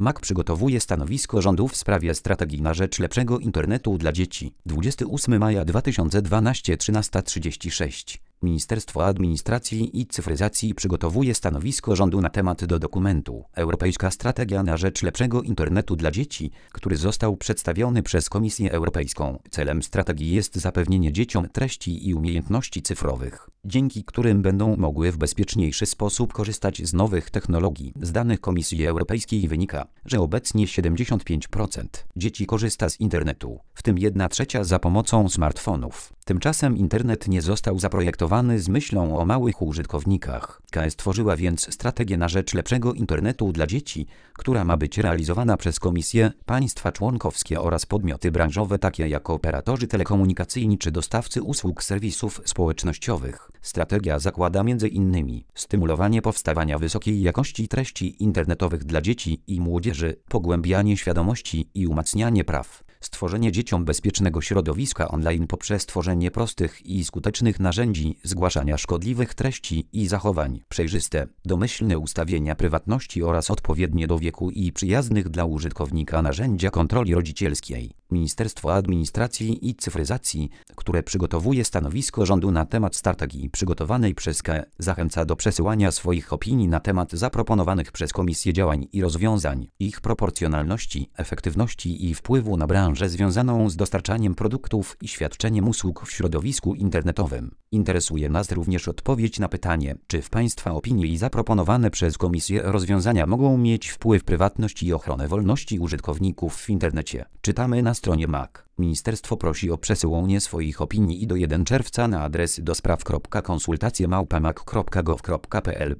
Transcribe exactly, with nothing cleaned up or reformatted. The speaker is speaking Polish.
M A K przygotowuje stanowisko rządu w sprawie strategii na rzecz lepszego internetu dla dzieci. dwudziestego ósmego maja dwa tysiące dwunastego, trzynasta trzydzieści sześć. Ministerstwo Administracji i Cyfryzacji przygotowuje stanowisko rządu na temat do dokumentu Europejska Strategia na rzecz lepszego internetu dla dzieci, który został przedstawiony przez Komisję Europejską. Celem strategii jest zapewnienie dzieciom treści i umiejętności cyfrowych, dzięki którym będą mogły w bezpieczniejszy sposób korzystać z nowych technologii. Z danych Komisji Europejskiej wynika, że obecnie siedemdziesiąt pięć procent dzieci korzysta z internetu, w tym jedna trzecia za pomocą smartfonów. Tymczasem internet nie został zaprojektowany z myślą o małych użytkownikach. K S tworzyła więc strategię na rzecz lepszego internetu dla dzieci, która ma być realizowana przez Komisję, państwa członkowskie oraz podmioty branżowe takie jak operatorzy telekomunikacyjni czy dostawcy usług serwisów społecznościowych. Strategia zakłada między innymi stymulowanie powstawania wysokiej jakości treści internetowych dla dzieci i młodzieży, pogłębianie świadomości i umacnianie praw, stworzenie dzieciom bezpiecznego środowiska online poprzez tworzenie prostych i skutecznych narzędzi zgłaszania szkodliwych treści i zachowań, przejrzyste, domyślne ustawienia prywatności oraz odpowiednie do wieku i przyjaznych dla użytkownika narzędzia kontroli rodzicielskiej. Ministerstwo Administracji i Cyfryzacji, które przygotowuje stanowisko rządu na temat strategii przygotowanej przez K E, zachęca do przesyłania swoich opinii na temat zaproponowanych przez Komisję działań i rozwiązań, ich proporcjonalności, efektywności i wpływu na branżę związaną z dostarczaniem produktów i świadczeniem usług w środowisku internetowym. Interesuje nas również odpowiedź na pytanie, czy w Państwa opinii zaproponowane przez Komisję rozwiązania mogą mieć wpływ na prywatność i ochronę wolności użytkowników w internecie. Czytamy na stronie M A K. Ministerstwo prosi o przesyłanie swoich opinii do pierwszego czerwca na adres do spraw kropka konsultacje małpa mak kropka gov kropka pl.